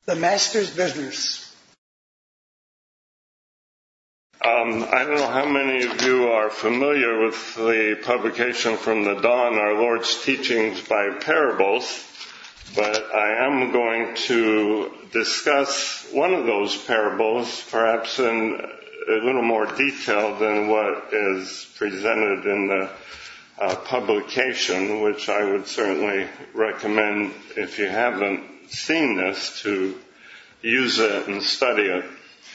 The Master's Business. I don't know how many of you are familiar with the publication from the Dawn, Our Lord's Teachings by Parables, but I am going to discuss one of those parables, perhaps in a little more detail than what is presented in the publication, which I would certainly recommend, if you haven't seen this, to use it and study it.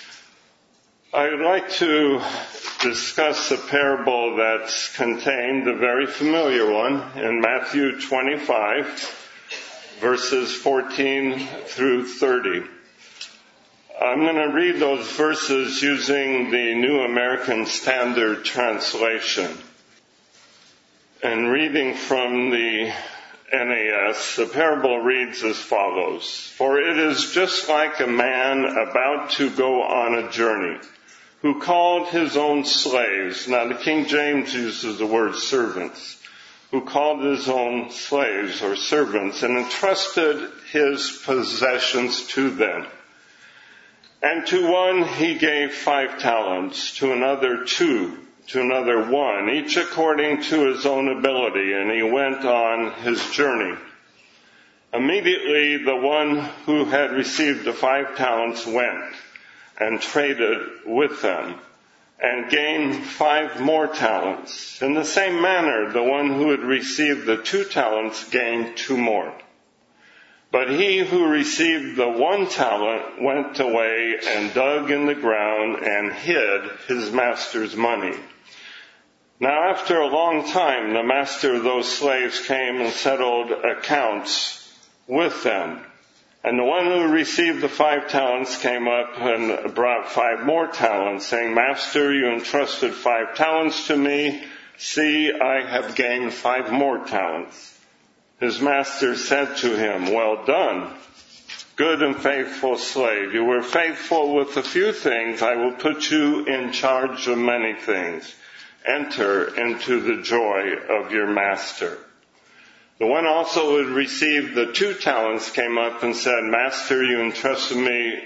I would like to discuss a parable that's contained, a very familiar one, in Matthew 25, verses 14 through 30. I'm going to read those verses using the New American Standard Translation. And reading from the NAS, the parable reads as follows. For it is just like a man about to go on a journey, who called his own slaves. Now the King James uses the word servants. Who called his own slaves or servants and entrusted his possessions to them. And to one he gave 5 talents, to another 2, to another 1, each according to his own ability, and he went on his journey. Immediately the one who had received the 5 talents went and traded with them, and gained 5 more talents. In the same manner, the one who had received the 2 talents gained 2 more. But he who received the 1 talent went away and dug in the ground and hid his master's money. Now after a long time, the master of those slaves came and settled accounts with them. And the one who received the 5 talents came up and brought 5 more talents, saying, Master, you entrusted 5 talents to me. See, I have gained 5 more talents. His master said to him, Well done, good and faithful slave. You were faithful with a few things. I will put you in charge of many things. Enter into the joy of your master. The one also who had received the 2 talents came up and said, Master, you entrusted me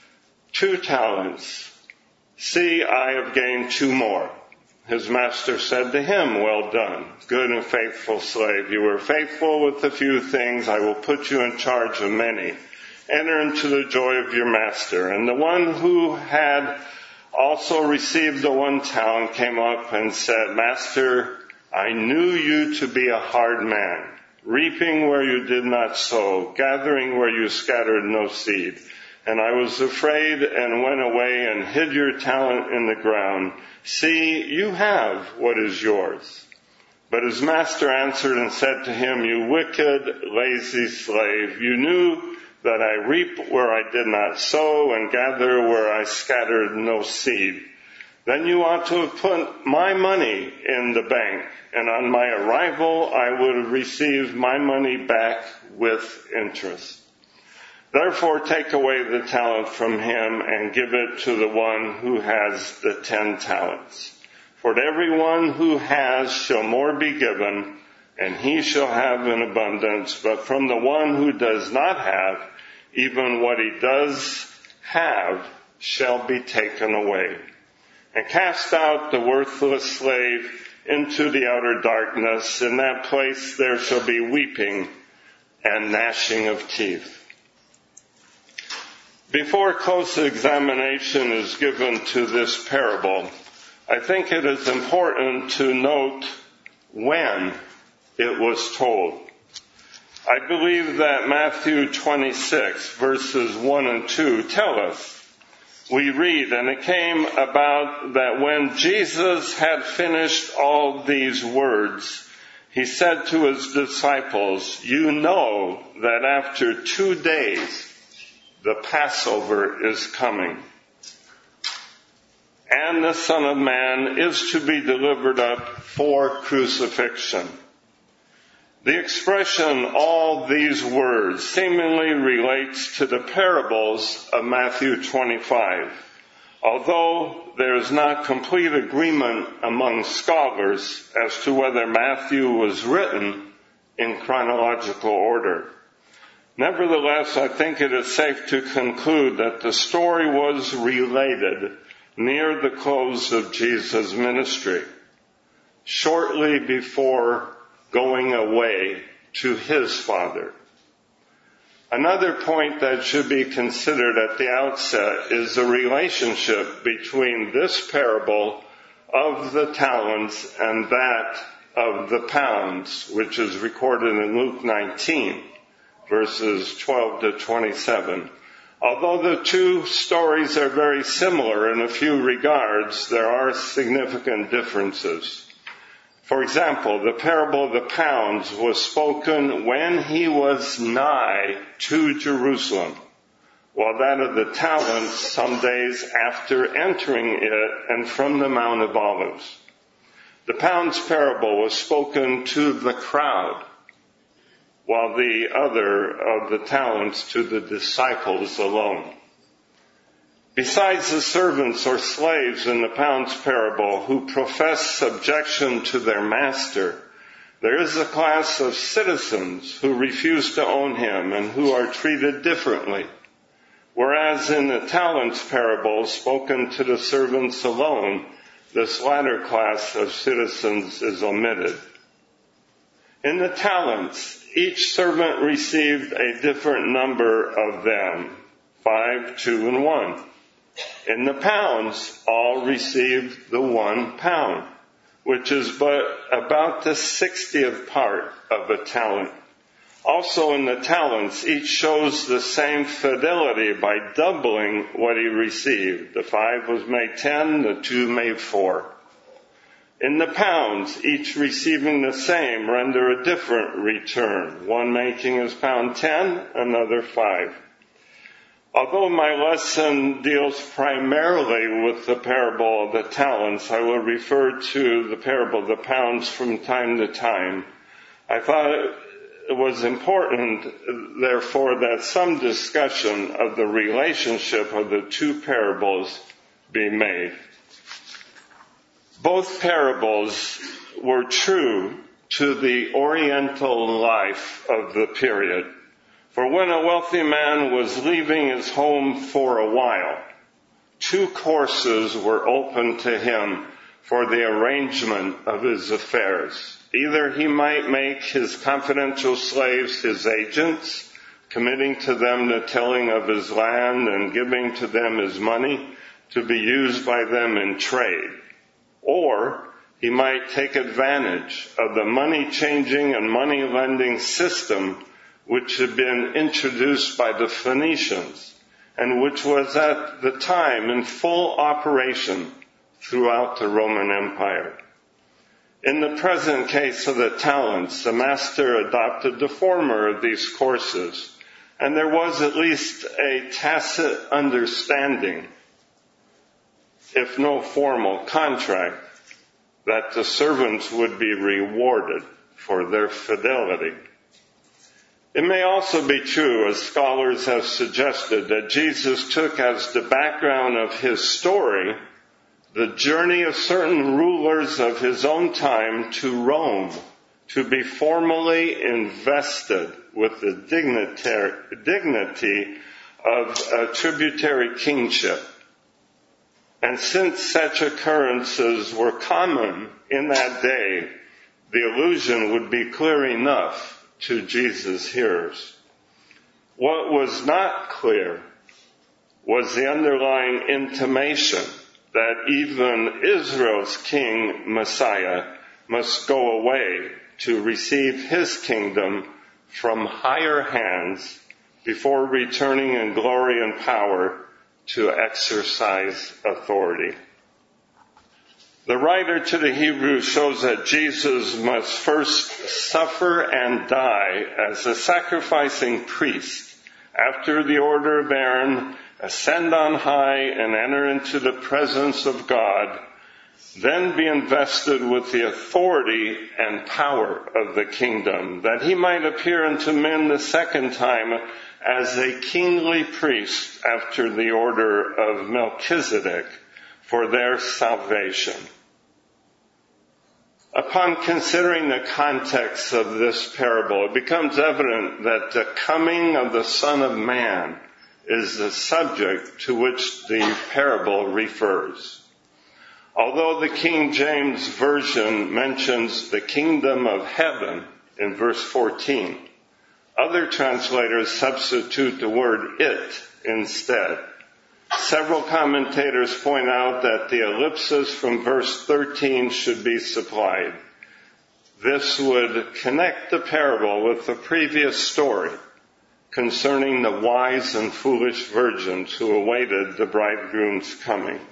2 talents. See, I have gained 2 more. His master said to him, Well done, good and faithful slave. You were faithful with a few things. I will put you in charge of many. Enter into the joy of your master. And the one who had also received the 1 talent came up and said, Master, I knew you to be a hard man, reaping where you did not sow, gathering where you scattered no seed. And I was afraid and went away and hid your talent in the ground. See, you have what is yours. But his master answered and said to him, You wicked, lazy slave, you knew that I reap where I did not sow and gather where I scattered no seed. Then you ought to have put my money in the bank, and on my arrival I would have received my money back with interest. Therefore take away the talent from him and give it to the one who has the 10 talents. For to everyone who has shall more be given, and he shall have in abundance. But from the one who does not have, even what he does have shall be taken away. And cast out the worthless slave into the outer darkness. In that place there shall be weeping and gnashing of teeth. Before close examination is given to this parable, I think it is important to note when it was told. I believe that Matthew 26, verses 1 and 2 tell us. We read, And it came about that when Jesus had finished all these words, he said to his disciples, You know that after 2 days the Passover is coming, and the Son of Man is to be delivered up for crucifixion. The expression, all these words, seemingly relates to the parables of Matthew 25. Although there is not complete agreement among scholars as to whether Matthew was written in chronological order. Nevertheless, I think it is safe to conclude that the story was related near the close of Jesus' ministry, shortly before going away to his Father. Another point that should be considered at the outset is the relationship between this parable of the talents and that of the pounds, which is recorded in Luke 19, verses 12 to 27. Although the two stories are very similar in a few regards, there are significant differences. For example, the parable of the pounds was spoken when he was nigh to Jerusalem, while that of the talents some days after entering it and from the Mount of Olives. The pounds parable was spoken to the crowd, while the other of the talents to the disciples alone. Besides the servants or slaves in the pounds parable who profess subjection to their master, there is a class of citizens who refuse to own him and who are treated differently. Whereas in the talents parable spoken to the servants alone, this latter class of citizens is omitted. In the talents, each servant received a different number of them, 5, 2, and 1. In the pounds, all received the 1 pound, which is but about the 60th part of a talent. Also in the talents, each shows the same fidelity by doubling what he received. The 5 was made 10, the 2 made 4. In the pounds, each receiving the same render a different return, one making his pound 10, another 5. Although my lesson deals primarily with the parable of the talents, I will refer to the parable of the pounds from time to time. I thought it was important, therefore, that some discussion of the relationship of the two parables be made. Both parables were true to the Oriental life of the period. For when a wealthy man was leaving his home for a while, 2 courses were open to him for the arrangement of his affairs. Either he might make his confidential slaves his agents, committing to them the tilling of his land and giving to them his money to be used by them in trade. Or he might take advantage of the money-changing and money-lending system which had been introduced by the Phoenicians and which was at the time in full operation throughout the Roman Empire. In the present case of the talents, the master adopted the former of these courses, and there was at least a tacit understanding, if no formal contract, that the servants would be rewarded for their fidelity. It may also be true, as scholars have suggested, that Jesus took as the background of his story the journey of certain rulers of his own time to Rome to be formally invested with the dignity of a tributary kingship. And since such occurrences were common in that day, the allusion would be clear enough to Jesus' hearers. What was not clear was the underlying intimation that even Israel's king, Messiah, must go away to receive his kingdom from higher hands before returning in glory and power to exercise authority. The writer to the Hebrews shows that Jesus must first suffer and die as a sacrificing priest, after the order of Aaron, ascend on high and enter into the presence of God, then be invested with the authority and power of the kingdom, that he might appear unto men the second time as a kingly priest after the order of Melchizedek for their salvation. Upon considering the context of this parable, it becomes evident that the coming of the Son of Man is the subject to which the parable refers. Although the King James Version mentions the kingdom of heaven in verse 14, other translators substitute the word it instead. Several commentators point out that the ellipsis from verse 13 should be supplied. This would connect the parable with the previous story concerning the wise and foolish virgins who awaited the bridegroom's coming.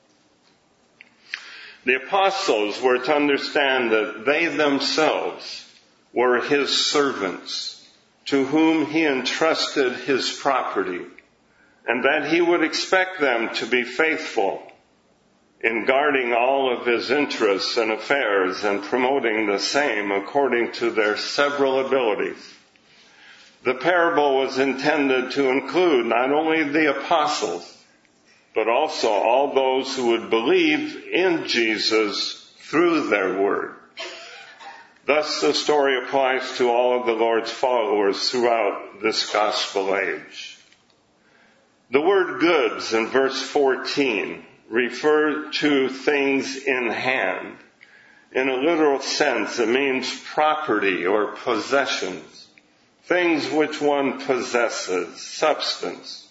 The apostles were to understand that they themselves were his servants, to whom he entrusted his property, and that he would expect them to be faithful in guarding all of his interests and affairs and promoting the same according to their several abilities. The parable was intended to include not only the apostles, but also all those who would believe in Jesus through their word. Thus, the story applies to all of the Lord's followers throughout this gospel age. The word goods in verse 14 refer to things in hand. In a literal sense, it means property or possessions, things which one possesses, substance.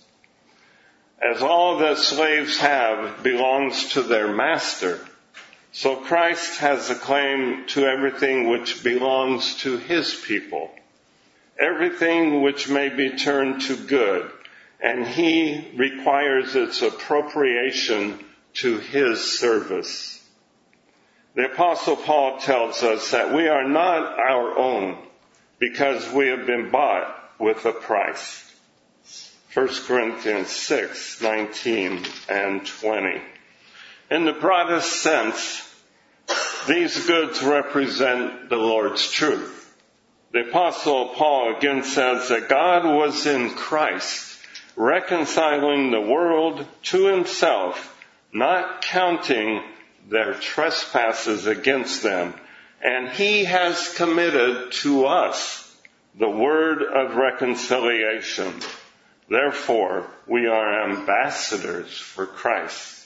As all that slaves have belongs to their master, so Christ has a claim to everything which belongs to his people, everything which may be turned to good, and he requires its appropriation to his service. The Apostle Paul tells us that we are not our own because we have been bought with a price. 1 Corinthians 6:19 and 20. In the broadest sense, these goods represent the Lord's truth. The Apostle Paul again says that God was in Christ, reconciling the world to himself, not counting their trespasses against them, and he has committed to us the word of reconciliation. Therefore, we are ambassadors for Christ.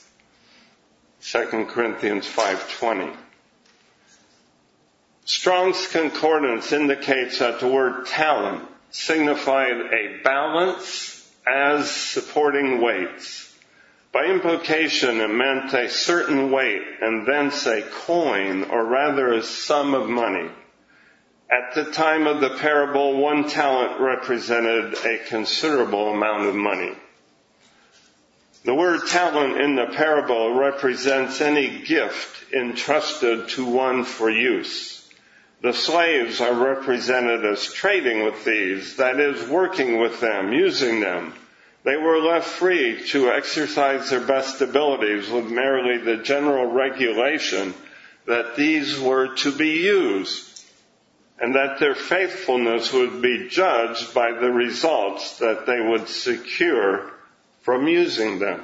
2 Corinthians 5:20. Strong's Concordance indicates that the word talent signified a balance as supporting weights. By implication, it meant a certain weight and thence a coin, or rather a sum of money. At the time of the parable, 1 talent represented a considerable amount of money. The word talent in the parable represents any gift entrusted to one for use. The slaves are represented as trading with these, that is, working with them, using them. They were left free to exercise their best abilities with merely the general regulation that these were to be used, and that their faithfulness would be judged by the results that they would secure from using them.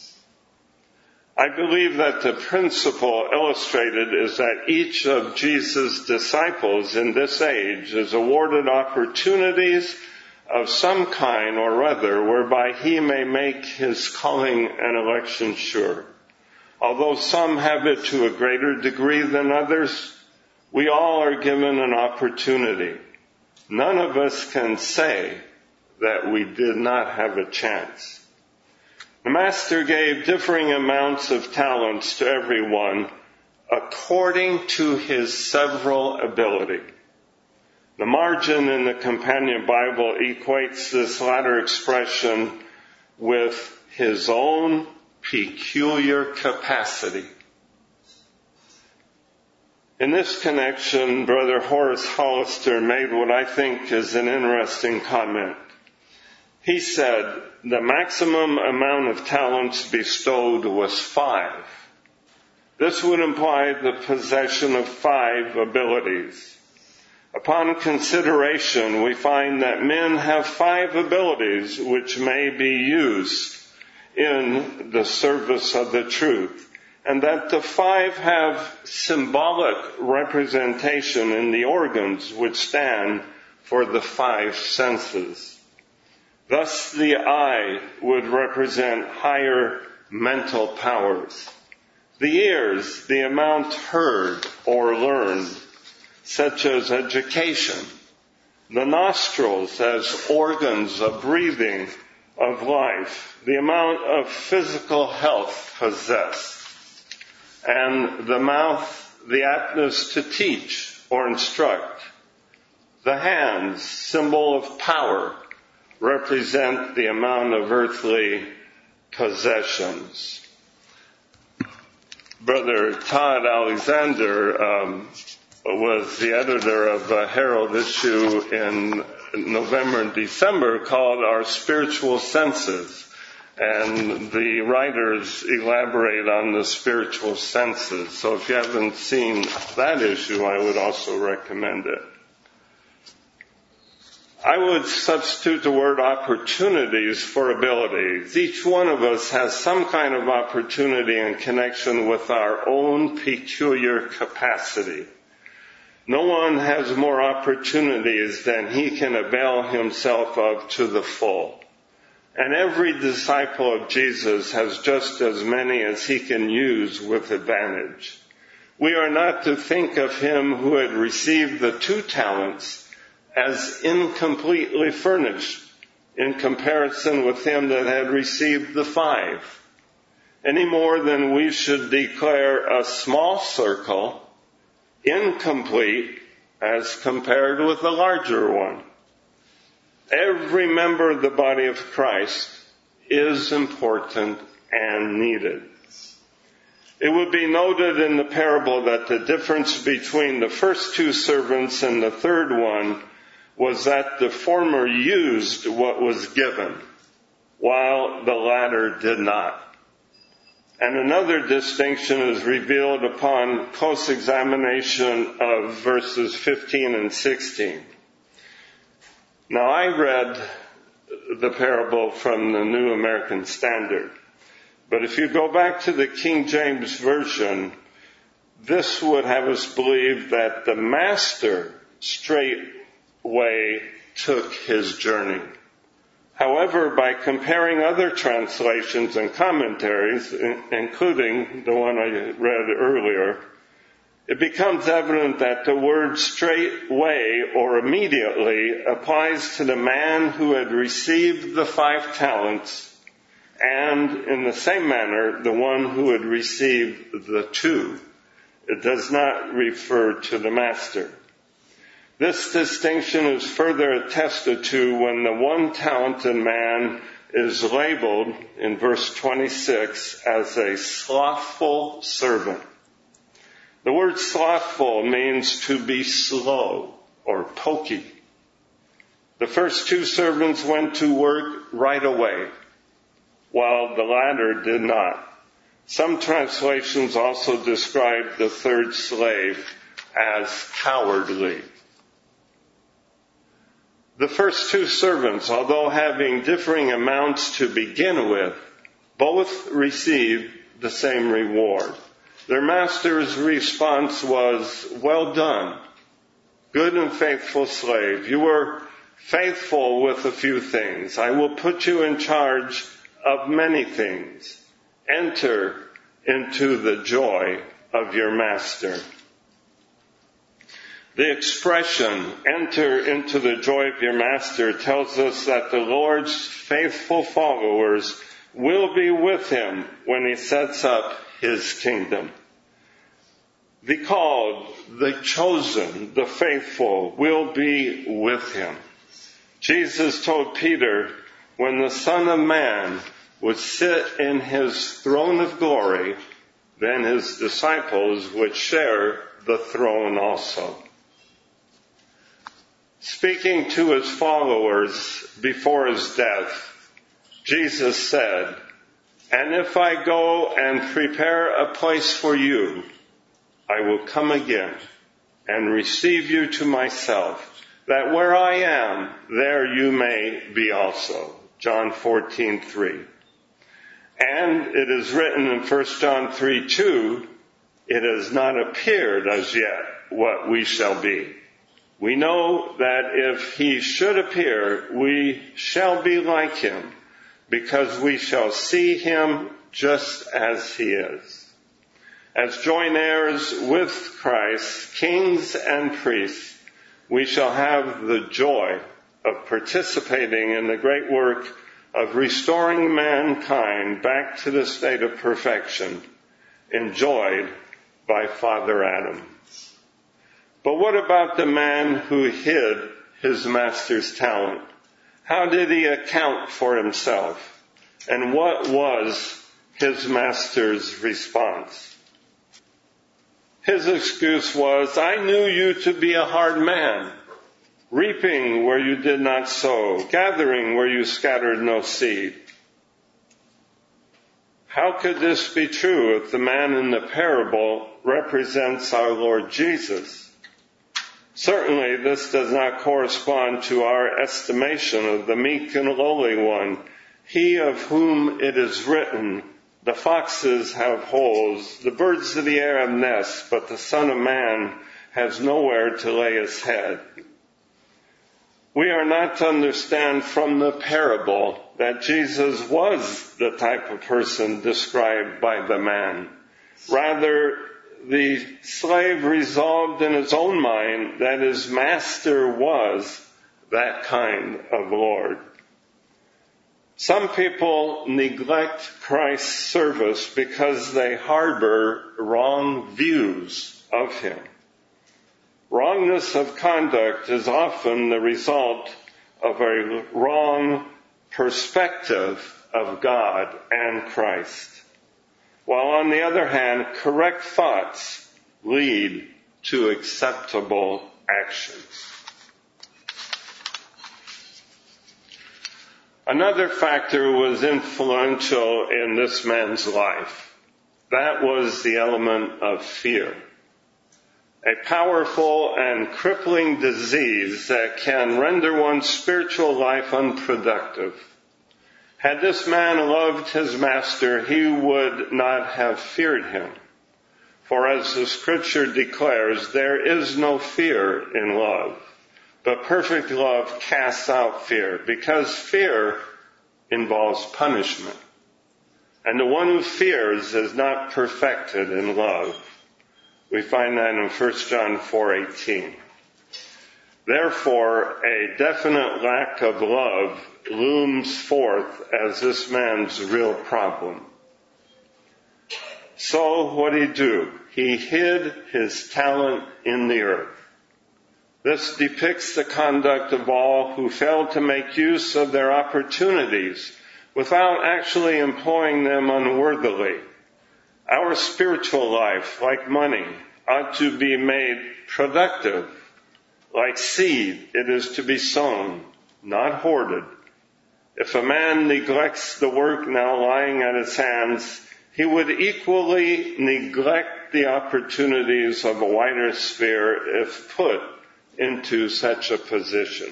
I believe that the principle illustrated is that each of Jesus' disciples in this age is awarded opportunities of some kind or other whereby he may make his calling and election sure. Although some have it to a greater degree than others, we all are given an opportunity. None of us can say that we did not have a chance. The master gave differing amounts of talents to everyone according to his several ability. The margin in the Companion Bible equates this latter expression with his own peculiar capacity. In this connection, Brother Horace Hollister made what I think is an interesting comment. He said, the maximum amount of talents bestowed was 5. This would imply the possession of 5 abilities. Upon consideration, we find that men have 5 abilities which may be used in the service of the truth, and that the five have symbolic representation in the organs which stand for the five senses. Thus, the eye would represent higher mental powers. The ears, the amount heard or learned, such as education. The nostrils as organs of breathing, of life, the amount of physical health possessed. And the mouth, the aptness to teach or instruct. The hands, symbol of power, represent the amount of earthly possessions. Brother Todd Alexander was the editor of a Herald issue in November and December called Our Spiritual Senses. And the writers elaborate on the spiritual senses. So if you haven't seen that issue, I would also recommend it. I would substitute the word opportunities for abilities. Each one of us has some kind of opportunity in connection with our own peculiar capacity. No one has more opportunities than he can avail himself of to the full. And every disciple of Jesus has just as many as he can use with advantage. We are not to think of him who had received the 2 talents as incompletely furnished in comparison with him that had received the 5, any more than we should declare a small circle incomplete as compared with a larger one. Every member of the body of Christ is important and needed. It would be noted in the parable that the difference between the first 2 servants and the third one was that the former used what was given, while the latter did not. And another distinction is revealed upon close examination of verses 15 and 16. Now, I read the parable from the New American Standard. But if you go back to the King James Version, this would have us believe that the master straightway took his journey. However, by comparing other translations and commentaries, including the one I read earlier, it becomes evident that the word straightway or immediately applies to the man who had received the 5 talents, and in the same manner, the one who had received the 2. It does not refer to the master. This distinction is further attested to when the 1 talented man is labeled in verse 26 as a slothful servant. The word slothful means to be slow or pokey. The first 2 servants went to work right away, while the latter did not. Some translations also describe the third slave as cowardly. The first 2 servants, although having differing amounts to begin with, both received the same reward. Their master's response was, "Well done, good and faithful slave. You were faithful with a few things. I will put you in charge of many things. Enter into the joy of your master." The expression, "enter into the joy of your master," tells us that the Lord's faithful followers will be with him when he sets up his kingdom. The called, the chosen, the faithful will be with him. Jesus told Peter, when the Son of Man would sit in his throne of glory, then his disciples would share the throne also. Speaking to his followers before his death, Jesus said, "And if I go and prepare a place for you, I will come again and receive you to myself, that where I am, there you may be also." John 14:3. And it is written in 1 John 3:2, it has not appeared as yet what we shall be. We know that if he should appear, we shall be like him, because we shall see him just as he is. As joint heirs with Christ, kings and priests, we shall have the joy of participating in the great work of restoring mankind back to the state of perfection enjoyed by Father Adam. But what about the man who hid his master's talent? How did he account for himself? And what was his master's response? His excuse was, I knew you to be a hard man, reaping where you did not sow, gathering where you scattered no seed. How could this be true if the man in the parable represents our Lord Jesus? Certainly this does not correspond to our estimation of the meek and lowly one, he of whom it is written, the foxes have holes, the birds of the air have nests, but the Son of Man has nowhere to lay his head. We are not to understand from the parable that Jesus was the type of person described by the man. Rather, the slave resolved in his own mind that his master was that kind of Lord. Some people neglect Christ's service because they harbor wrong views of him. Wrongness of conduct is often the result of a wrong perspective of God and Christ. While on the other hand, correct thoughts lead to acceptable actions. Another factor was influential in this man's life. That was the element of fear. A powerful and crippling disease that can render one's spiritual life unproductive. Had this man loved his master, he would not have feared him. For as the scripture declares, there is no fear in love. But perfect love casts out fear, because fear involves punishment. And the one who fears is not perfected in love. We find that in 1 John 4:18. Therefore, a definite lack of love looms forth as this man's real problem. So what did he do? He hid his talent in the earth. This depicts the conduct of all who fail to make use of their opportunities without actually employing them unworthily. Our spiritual life, like money, ought to be made productive. Like seed, it is to be sown, not hoarded. If a man neglects the work now lying at his hands, he would equally neglect the opportunities of a wider sphere if put into such a position.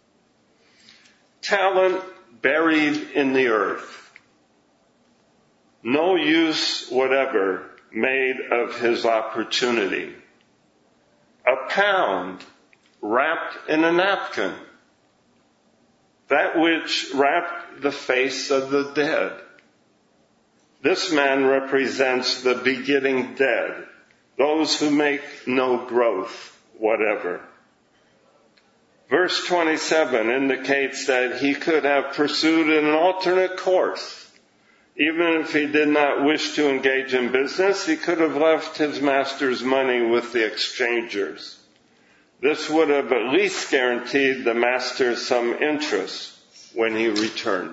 Talent buried in the earth. No use whatever made of his opportunity. A pound wrapped in a napkin. That which wrapped the face of the dead. This man represents the begetting dead, those who make no growth whatever. Verse 27 indicates that he could have pursued an alternate course. Even if he did not wish to engage in business, he could have left his master's money with the exchangers. This would have at least guaranteed the master some interest when he returned.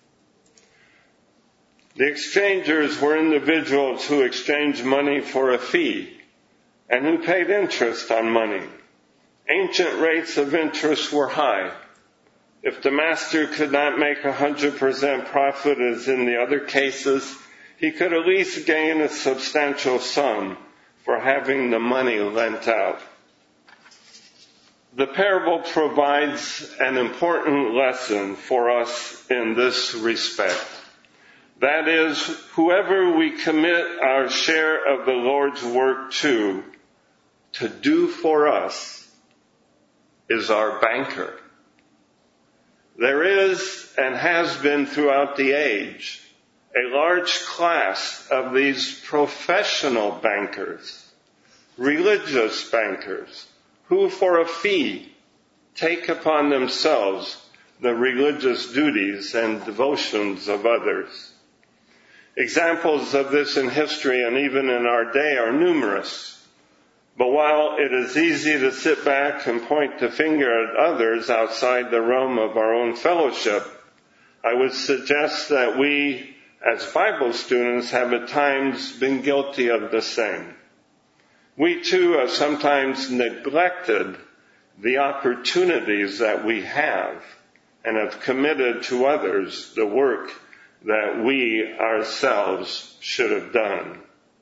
The exchangers were individuals who exchanged money for a fee and who paid interest on money. Ancient rates of interest were high. If the master could not make 100% profit as in the other cases, he could at least gain a substantial sum for having the money lent out. The parable provides an important lesson for us in this respect. That is, whoever we commit our share of the Lord's work to do for us, is our banker. There is and has been throughout the age a large class of these professional bankers, religious bankers, who for a fee take upon themselves the religious duties and devotions of others. Examples of this in history and even in our day are numerous. But while it is easy to sit back and point the finger at others outside the realm of our own fellowship, I would suggest that we, as Bible students, have at times been guilty of the same. We too have sometimes neglected the opportunities that we have and have committed to others the work that we ourselves should have done.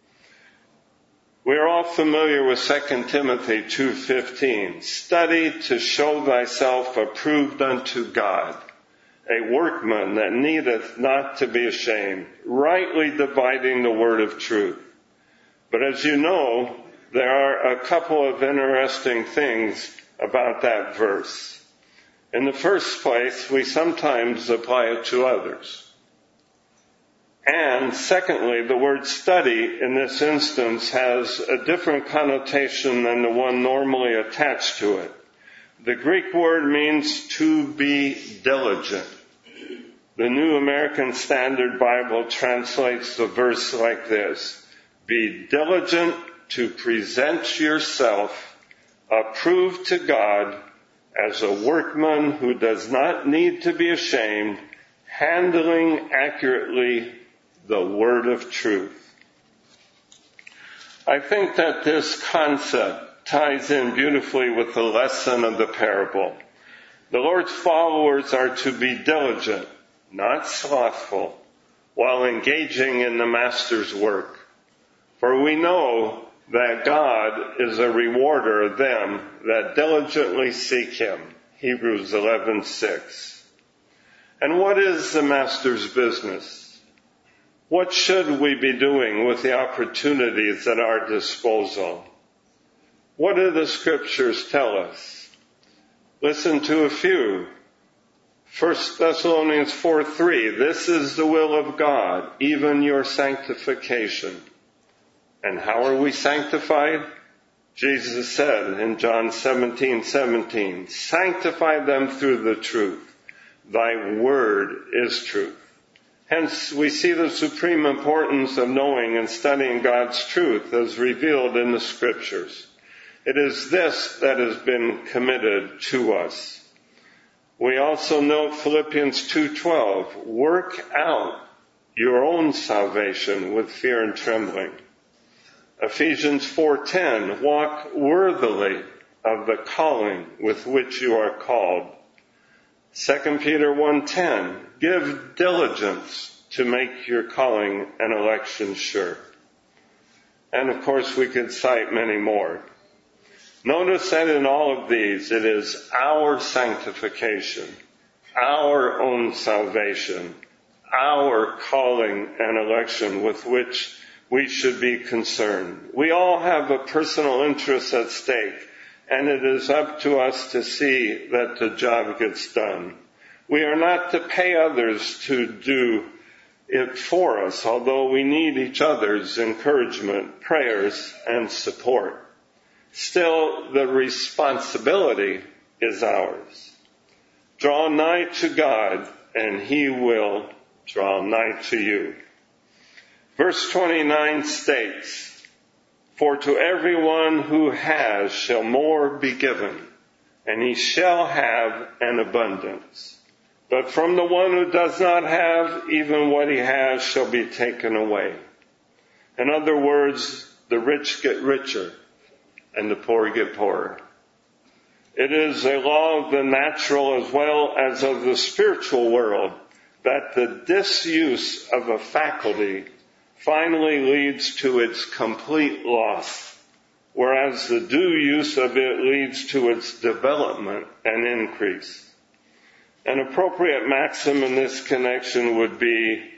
We are all familiar with 2 Timothy 2:15. Study to show thyself approved unto God, a workman that needeth not to be ashamed, rightly dividing the word of truth. But as you know, there are a couple of interesting things about that verse. In the first place, we sometimes apply it to others. And secondly, the word study in this instance has a different connotation than the one normally attached to it. The Greek word means to be diligent. The New American Standard Bible translates the verse like this: be diligent to present yourself approved to God as a workman who does not need to be ashamed, handling accurately the word of truth. I think that this concept ties in beautifully with the lesson of the parable. The Lord's followers are to be diligent, not slothful, while engaging in the Master's work. For we know that God is a rewarder of them that diligently seek Him. Hebrews 11:6. And what is the Master's business? What should we be doing with the opportunities at our disposal? What do the Scriptures tell us? Listen to a few. 1 Thessalonians 4:3, this is the will of God, even your sanctification. And how are we sanctified? Jesus said in John 17:17, sanctify them through the truth. Thy word is truth. Hence, we see the supreme importance of knowing and studying God's truth as revealed in the Scriptures. It is this that has been committed to us. We also note Philippians 2:12, work out your own salvation with fear and trembling. Ephesians 4:10, walk worthily of the calling with which you are called. 2 Peter 1:10, give diligence to make your calling and election sure. And of course we could cite many more. Notice that in all of these it is our sanctification, our own salvation, our calling and election with which we should be concerned. We all have a personal interest at stake, and it is up to us to see that the job gets done. We are not to pay others to do it for us, although we need each other's encouragement, prayers, and support. Still, the responsibility is ours. Draw nigh to God, and He will draw nigh to you. Verse 29 states, for to everyone who has shall more be given, and he shall have an abundance. But from the one who does not have, even what he has shall be taken away. In other words, the rich get richer, and the poor get poorer. It is a law of the natural as well as of the spiritual world that the disuse of a faculty finally leads to its complete loss, whereas the due use of it leads to its development and increase. An appropriate maxim in this connection would be,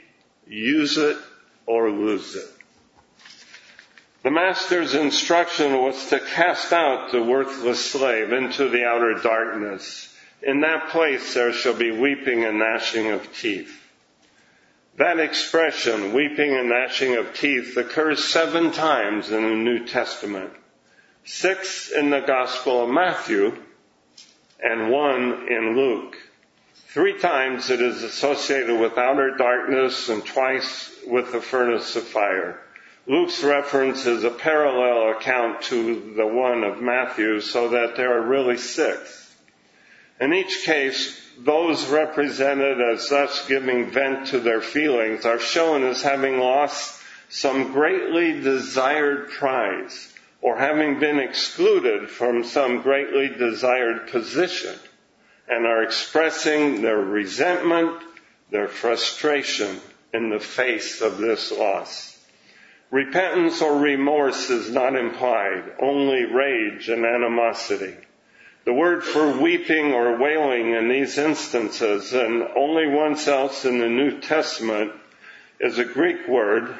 use it or lose it. The master's instruction was to cast out the worthless slave into the outer darkness. In that place there shall be weeping and gnashing of teeth. That expression, weeping and gnashing of teeth, occurs 7 times in the New Testament. 6 in the Gospel of Matthew and 1 in Luke. 3 times it is associated with outer darkness and twice with the furnace of fire. Luke's reference is a parallel account to the one of Matthew, so that there are really 6. In each case, those represented as thus giving vent to their feelings are shown as having lost some greatly desired prize, or having been excluded from some greatly desired position, and are expressing their resentment, their frustration in the face of this loss. Repentance or remorse is not implied, only rage and animosity. The word for weeping or wailing in these instances, and only once else in the New Testament, is a Greek word,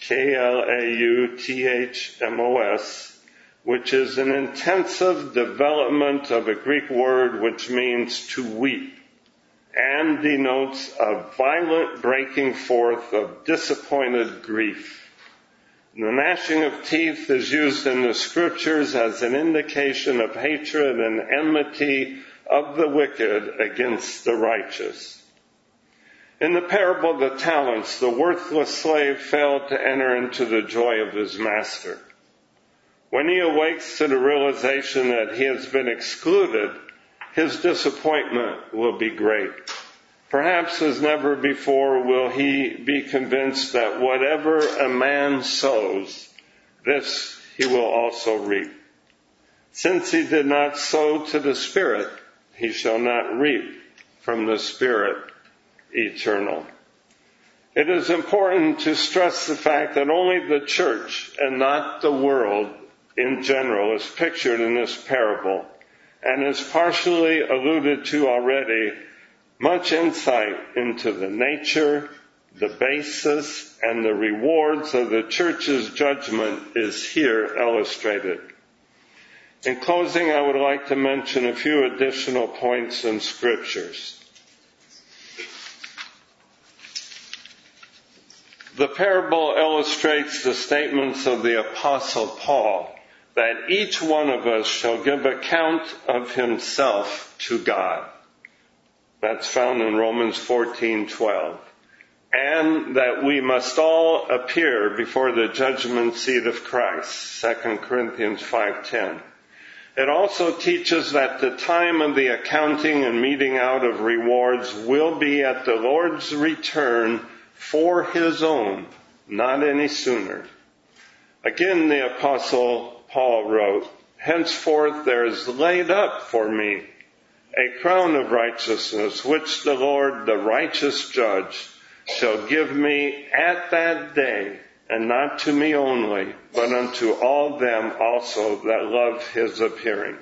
klauthmos, which is an intensive development of a Greek word which means to weep, and denotes a violent breaking forth of disappointed grief. The gnashing of teeth is used in the scriptures as an indication of hatred and enmity of the wicked against the righteous. In the parable of the talents, the worthless slave failed to enter into the joy of his master. When he awakes to the realization that he has been excluded, his disappointment will be great. Perhaps as never before will he be convinced that whatever a man sows, this he will also reap. Since he did not sow to the Spirit, he shall not reap from the Spirit eternal. It is important to stress the fact that only the church and not the world in general is pictured in this parable, and is partially alluded to already. Much insight into the nature, the basis, and the rewards of the church's judgment is here illustrated. In closing, I would like to mention a few additional points in scriptures. The parable illustrates the statements of the Apostle Paul that each one of us shall give account of himself to God. That's found in Romans 14:12. And that we must all appear before the judgment seat of Christ, 2 Corinthians 5:10. It also teaches that the time of the accounting and meting out of rewards will be at the Lord's return for his own, not any sooner. Again, the Apostle Paul wrote, "Henceforth there is laid up for me a crown of righteousness, which the Lord, the righteous judge, shall give me at that day, and not to me only, but unto all them also that love his appearing."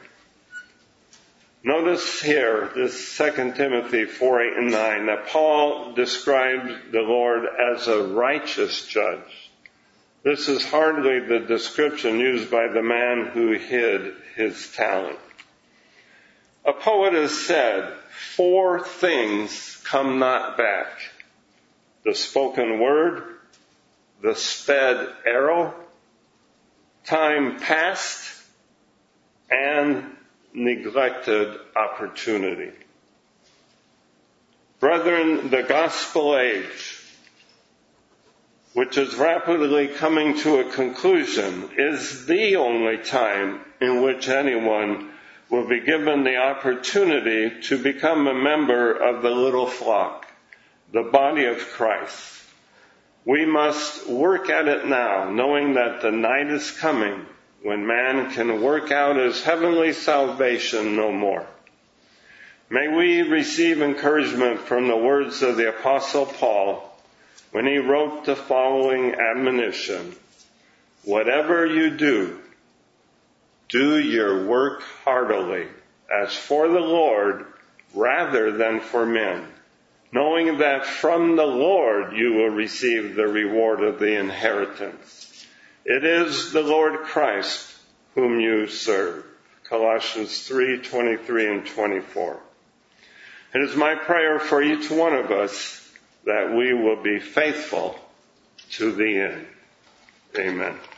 Notice here, this 2 Timothy 4:8-9, that Paul described the Lord as a righteous judge. This is hardly the description used by the man who hid his talent. A poet has said, 4 things come not back: the spoken word, the sped arrow, time past, and neglected opportunity. Brethren, the gospel age, which is rapidly coming to a conclusion, is the only time in which anyone will be given the opportunity to become a member of the little flock, the body of Christ. We must work at it now, knowing that the night is coming when man can work out his heavenly salvation no more. May we receive encouragement from the words of the Apostle Paul when he wrote the following admonition: "Whatever you do, do your work heartily, as for the Lord rather than for men, knowing that from the Lord you will receive the reward of the inheritance. It is the Lord Christ whom you serve. Colossians 3:23 and 24. It is my prayer for each one of us that we will be faithful to the end. Amen.